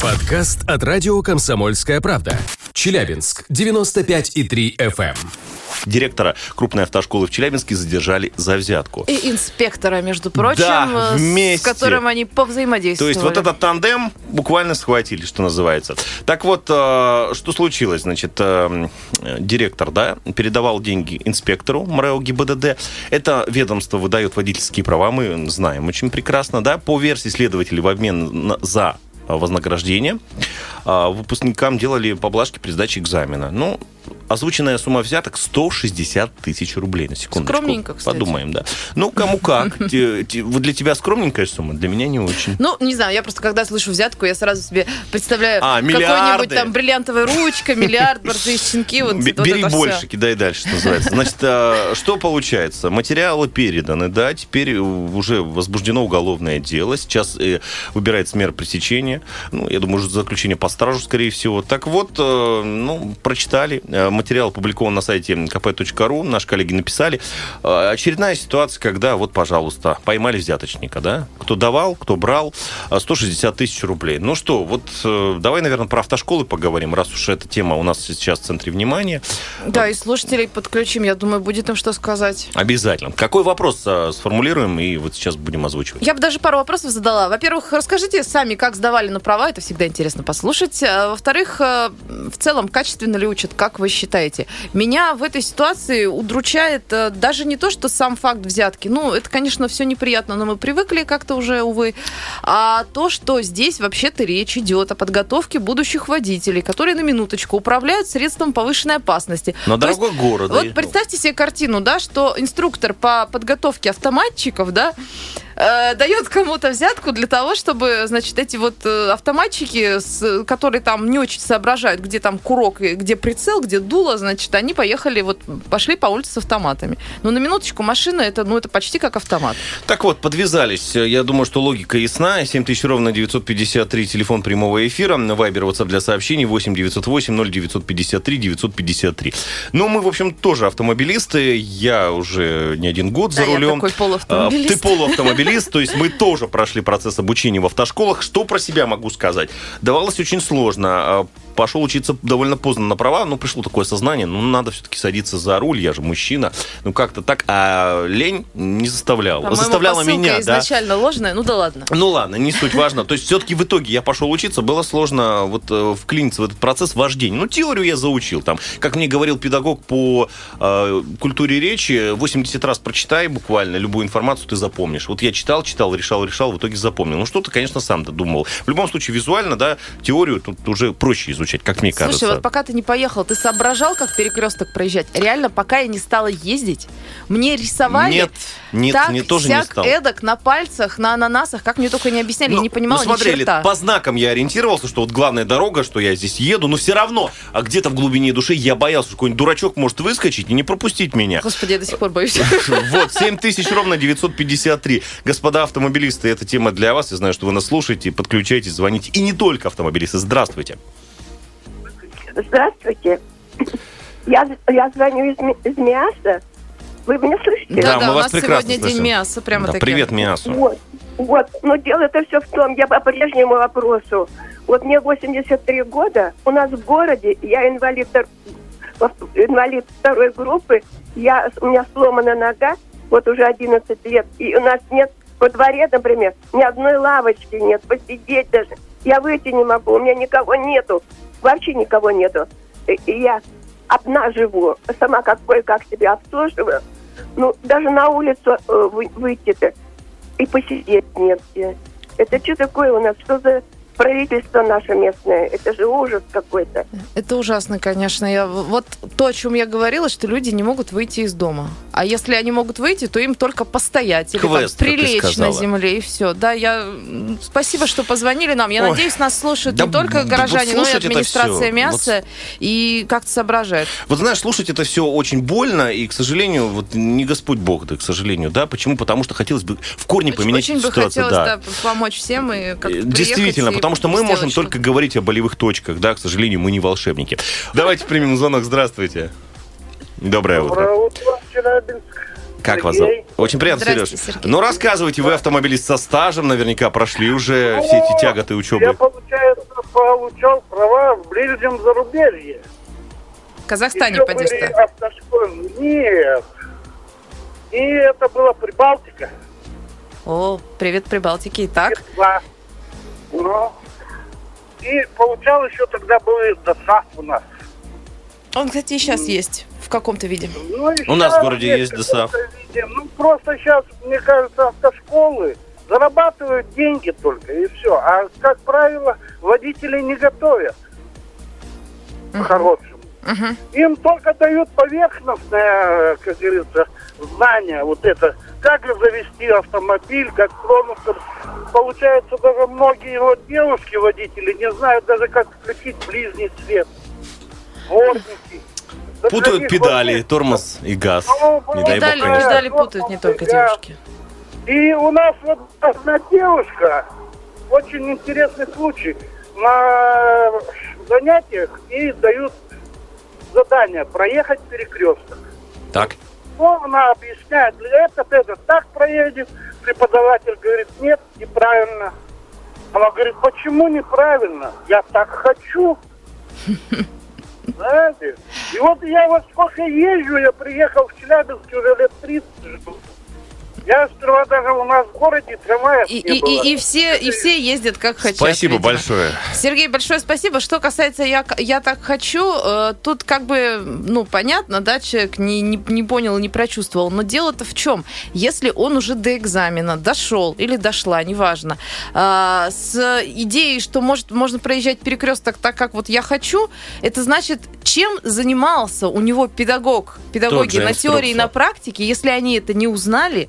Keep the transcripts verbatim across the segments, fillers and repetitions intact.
Подкаст от радио «Комсомольская правда». Челябинск, девяносто пять и три эф эм. Директора крупной автошколы в Челябинске задержали за взятку. И инспектора, между прочим, да, вместе. С которым они повзаимодействовали. То есть вот этот тандем буквально схватили, что называется. Так вот, что случилось? Значит, директор, да, передавал деньги инспектору МРЭО ГИБДД. Это ведомство выдает водительские права, мы знаем очень прекрасно, да. По версии следователей, в обмен за вознаграждение выпускникам делали поблажки при сдаче экзамена. Ну, озвученная сумма взяток сто шестьдесят тысяч рублей, на секундочку. Скромненько, кстати. Подумаем, да. Ну, кому как. Вот для тебя скромненькая сумма, для меня не очень. Ну, не знаю, я просто, когда слышу взятку, я сразу себе представляю а, какой-нибудь там бриллиантовая ручка, миллиард, борзые щенки. Вот, Бери вот больше, все. Кидай дальше, что называется. Значит, что получается? Материалы переданы, да, теперь уже возбуждено уголовное дело. Сейчас выбирается мера пресечения. Ну, я думаю, уже заключение по стражу, скорее всего. Так вот, ну, прочитали. Материал опубликован на сайте ка пэ точка ру. Наши коллеги написали. Очередная ситуация, когда, вот, пожалуйста, поймали взяточника, да? Кто давал, кто брал. сто шестьдесят тысяч рублей. Ну что, вот давай, наверное, про автошколы поговорим, раз уж эта тема у нас сейчас в центре внимания. Да, и слушателей подключим. Я думаю, будет им что сказать. Обязательно. Какой вопрос сформулируем и вот сейчас будем озвучивать? Я бы даже пару вопросов задала. Во-первых, расскажите сами, как сдавали на права. Это всегда интересно послушать. Во-вторых, в целом, качественно ли учат, как вы считаете? Меня в этой ситуации удручает даже не то, что сам факт взятки. Ну, это, конечно, все неприятно, но мы привыкли как-то уже, увы. А то, что здесь вообще-то речь идет о подготовке будущих водителей, которые на минуточку управляют средством повышенной опасности. На дорогой есть, город. Вот да, представьте себе картину, да, что инструктор по подготовке автоматчиков, да, э, дает кому-то взятку для того, чтобы, значит, эти вот автоматчики, с, которые там не очень соображают, где там курок, где прицел, где дуло, значит, они поехали, вот, пошли по улице с автоматами. Но на минуточку машина, это, ну, это почти как автомат. Так вот, подвязались. Я думаю, что логика ясна. семь тысяч ровно девятьсот пятьдесят три, телефон прямого эфира. Вайбер, WhatsApp для сообщений восемь девятьсот восемь ноль девятьсот пятьдесят три девятьсот пятьдесят три. Ну, мы, в общем, тоже автомобилисты. Я уже не один год за да, рулем. Я такой полуавтомобилист. Ты полуавтомобилист, то есть мы тоже прошли процесс обучения в автошколах. Что про себя могу сказать? Давалось очень сложно. Пошел учиться довольно поздно на права, но пришло такое сознание, ну, надо все-таки садиться за руль, я же мужчина. Ну, как-то так. А лень не заставляла. По-моему, заставляла меня, изначально да. ложная, ну да ладно. Ну ладно, не суть важно. То есть все-таки в итоге я пошел учиться, было сложно вот э, вклиниться в этот процесс вождения. Ну, теорию я заучил. Там, как мне говорил педагог по э, культуре речи, восемьдесят раз прочитай буквально любую информацию, ты запомнишь. Вот я читал, читал, решал, решал, в итоге запомнил. Ну, что-то, конечно, сам додумал. В любом случае, визуально, да, теорию тут уже проще изучать, как мне Слушай, кажется. Слушай, вот пока ты не поехал, ты соображал, как перекресток проезжать? Реально, пока я не стала ездить, мне рисовали нет, нет, так, мне тоже не стал. эдак, на пальцах, на ананасах, как мне только не объясняли, ну, я не понимала ну, смотрели, ни черта. По знакам я ориентировался, что вот главная дорога, что я здесь еду, но все равно, а где-то в глубине души я боялся, что какой-нибудь дурачок может выскочить и не пропустить меня. Господи, я до сих пор боюсь. Вот, семь тысяч ровно девятьсот пятьдесят три. Господа автомобилисты, эта тема для вас. Я знаю, что вы нас слушаете, подключайтесь, звоните. И не только автомобилисты. Здравствуйте. Здравствуйте. Я, я звоню из, из МИАСа. Вы меня слышите? Да, да, да, мы у вас нас прекрасно сегодня слышим. день МИАСа, прямо да, таки. Привет, МИАСу. Вот, вот. Но дело-то все в том, я по прежнему вопросу. Вот мне восемьдесят три года, у нас в городе, я инвалид, инвалид второй группы, я, у меня сломана нога, вот уже одиннадцать лет, и у нас нет во дворе, например, ни одной лавочки нет, посидеть даже. Я выйти не могу, у меня никого нету. Вообще никого нету. И я одна живу, сама как кое-как себя обслуживаю. Ну, даже на улицу э, выйти-то и посидеть нет где. Это что такое у нас? Что за правительство наше местное? Это же ужас какой-то. Это ужасно, конечно. Я, вот то, о чем я говорила, что люди не могут выйти из дома. А если они могут выйти, то им только постоять или Квест, там, прилечь на земле, и все. Да, я... Спасибо, что позвонили нам. Я Ой. надеюсь, нас слушают да, не только горожане, но и администрация МИАСа, вот... и как-то соображает. Вот знаешь, слушать это все очень больно, и, к сожалению, вот не Господь Бог, да, к сожалению, да. Почему? Потому что хотелось бы в корне очень, поменять очень ситуацию. Очень бы хотелось да. Да, помочь всем и как-то действительно, потому что мы можем только говорить о болевых точках, да, к сожалению, мы не волшебники. Давайте примем звонок. Здравствуйте. Доброе утро. Доброе утро, Челябинск. Как Сергей. вас зовут? Очень приятно, Сереж. Ну, рассказывайте, вы автомобилист со стажем, наверняка прошли уже все эти тяготы учебы. Я, получается, получал права в ближнем зарубежье. В Казахстане, Еще поди были что. автошколы. Нет. И это была Прибалтика. О, привет, Прибалтики. Итак, Два. Ну, и получал еще тогда был ДОСАФ у нас. он, кстати, и сейчас есть в каком-то виде. Ну, и У нас в сейчас городе есть ДОСАФ. каком-то виде. Ну, просто сейчас, мне кажется, автошколы зарабатывают деньги только, и все. А, как правило, водители не готовят по-хорошему. Мгм. Им только дают поверхностное, как говорится, знание, вот это, как завести автомобиль, как тронуться. Получается, даже многие вот девушки-водители не знают даже, как включить ближний свет. Дворники. Да для Путают них педали, вообще- тормоз и газ. Ну, Не дай бог, Педали, конечно. педали путают не только девушки. И у нас вот одна девушка, очень интересный случай, на занятиях ей дают задание проехать перекресток. Так. Ну, она объясняет, этот, этот так проедет. Преподаватель говорит, нет, неправильно. Она говорит, почему неправильно? Я так хочу. Знаете? И вот я вот сколько езжу, я приехал в Челябинск уже лет тридцать живу. Я сперва даже у нас в городе трамваев И, не и, было. и, и, все, и все ездят как хотят. Спасибо видимо. большое. Сергей, большое спасибо. Что касается «я, я так хочу», э, тут как бы, ну, понятно, да, человек не, не, не понял и не прочувствовал. Но дело-то в чем? Если он уже до экзамена дошел или дошла, неважно, э, с идеей, что может, можно проезжать перекресток так, как вот я хочу, это значит, чем занимался у него педагог, педагоги Тот же на теории и инструктор. на практике, если они это не узнали,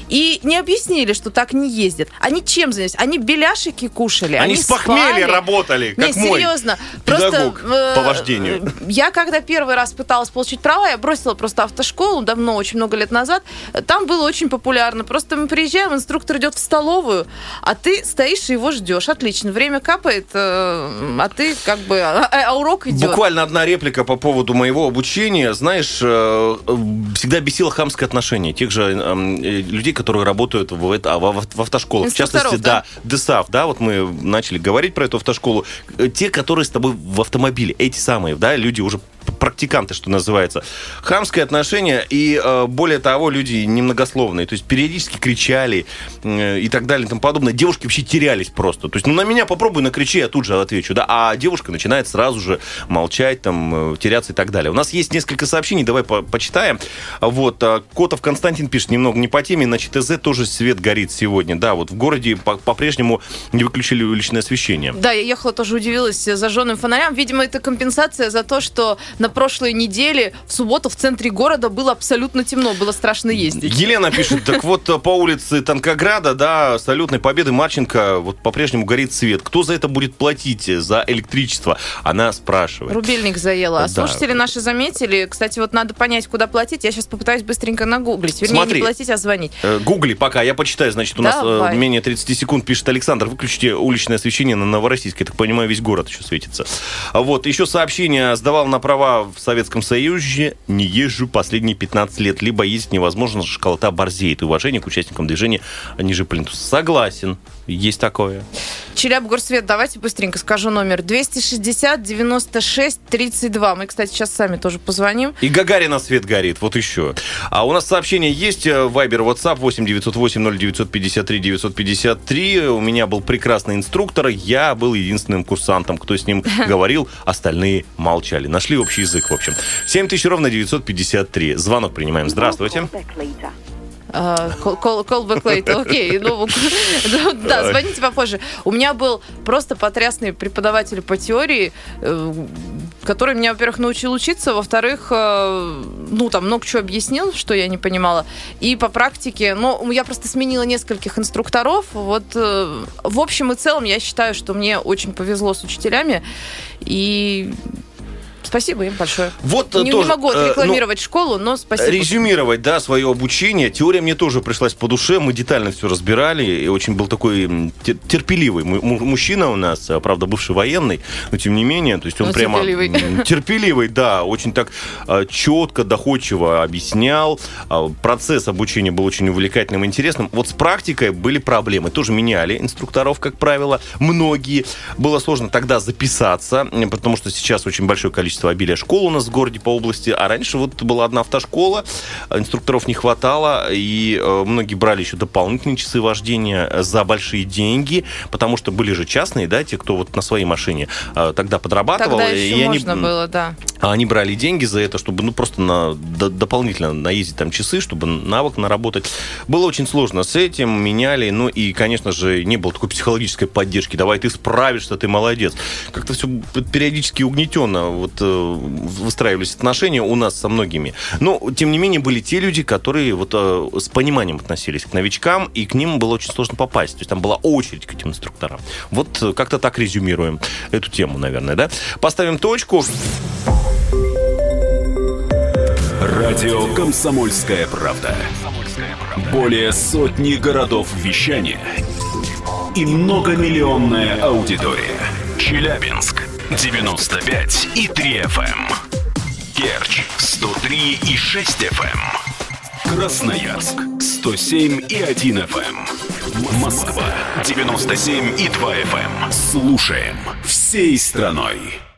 и не объяснили, что так не ездят. Они чем занялись? Они беляшики кушали. Они, Они с похмелья спали. работали, как Не, мой серьезно. педагог Просто, э, по вождению. Я когда первый раз пыталась получить права, я бросила просто автошколу давно, очень много лет назад. Там было очень популярно. Просто мы приезжаем, инструктор идет в столовую, а ты стоишь и его ждешь. Отлично. Время капает, э, а ты как бы... А, а урок идет. Буквально одна реплика по поводу моего обучения. Знаешь, э, всегда бесило хамское отношение тех же э, людей, которые работают в, это, в, в автошколах. В частности, да, ДОСАФ, да, вот мы начали говорить про эту автошколу. Те, которые с тобой в автомобиле, эти самые, да, люди уже практиканты, что называется. Хамское отношение и, э, более того, люди немногословные. То есть периодически кричали э, и так далее и тому подобное. Девушки вообще терялись просто. То есть, ну, на меня попробуй накричи, я тут же отвечу, да. А девушка начинает сразу же молчать, там, э, теряться и так далее. У нас есть несколько сообщений, давай по почитаем. Вот, э, Котов Константин пишет, немного не по теме, на ЧТЗ тоже свет горит сегодня. Да, вот в городе по- по-прежнему не выключили уличное освещение. Да, я ехала, тоже удивилась зажженным фонарям. Видимо, это компенсация за то, что на прошлой неделе в субботу в центре города было абсолютно темно, было страшно ездить. Елена пишет, так вот по улице Танкограда, да, Салютной Победы, Марченко, вот по-прежнему горит свет. Кто за это будет платить, за электричество? Она спрашивает. Рубильник заело. А Да. слушатели наши заметили. Кстати, вот надо понять, куда платить. Я сейчас попытаюсь быстренько нагуглить. Вернее, Смотри. не платить, а звонить. Э, Гугли пока, я почитаю, значит, у нас Давай. э, менее тридцать секунд, пишет Александр, выключите уличное освещение на Новороссийске, я так понимаю, весь город еще светится. А Вот, еще сообщение, сдавал на права в Советском Союзе, не езжу последние пятнадцать лет, либо ездить невозможно, школота борзеет, и уважение к участникам движения ниже плинтуса. Согласен, есть такое. Челябгорсвет, давайте быстренько скажу номер. двести шестьдесят девяносто шесть тридцать два. Мы, кстати, сейчас сами тоже позвоним. И Гагарина свет горит, вот еще. А у нас сообщение есть, Вайбер, WhatsApp восемь девятьсот восемь ноль девятьсот пятьдесят три девятьсот пятьдесят три. У меня был прекрасный инструктор, я был единственным курсантом, кто с ним говорил, остальные молчали. Нашли общий язык, в общем. семь тысяч ровно девятьсот пятьдесят три. Звонок принимаем. Здравствуйте. А, call, call, call back later. Окей, ну, да, звоните попозже. У меня был просто потрясный преподаватель по теории, э, который меня, во-первых, научил учиться, во-вторых, э, ну, там много чего объяснил, что я не понимала. И по практике, ну, я просто сменила нескольких инструкторов. Вот, э, в общем и целом, я считаю, что мне очень повезло с учителями. И Спасибо им большое. Вот не, тоже, не могу отрекламировать э, ну, школу, но спасибо. Резюмировать, да, свое обучение. Теория мне тоже пришлась по душе. Мы детально все разбирали. И очень был такой терпеливый мужчина у нас, правда, бывший военный, но тем не менее, то есть он но прямо... Терпеливый. Терпеливый, да, очень так четко, доходчиво объяснял. Процесс обучения был очень увлекательным и интересным. Вот с практикой были проблемы. Тоже меняли инструкторов, как правило, многие. Было сложно тогда записаться, потому что сейчас очень большое количество обилия школ у нас в городе по области, а раньше вот была одна автошкола, инструкторов не хватало, и многие брали еще дополнительные часы вождения за большие деньги, потому что были же частные, да, те, кто вот на своей машине тогда подрабатывал. Тогда еще и можно они, было, да. Они брали деньги за это, чтобы, ну, просто на, д- дополнительно наездить там часы, чтобы навык наработать. Было очень сложно с этим, меняли, ну, и, конечно же, не было такой психологической поддержки. Давай, ты справишься, ты молодец. Как-то все периодически угнетенно вот, э, выстраивались отношения у нас со многими. Но, тем не менее, были те люди, которые вот э, с пониманием относились к новичкам, и к ним было очень сложно попасть. То есть там была очередь к этим инструкторам. Вот э, как-то так резюмируем эту тему, наверное, да? Поставим точку. Радио «Комсомольская правда». Более сотни городов вещания и многомиллионная аудитория. Челябинск девяносто пять и три эф эм. Керчь сто три и шесть эф эм. Красноярск сто семь и один эф эм. Москва девяносто семь и два эф эм. Слушаем всей страной.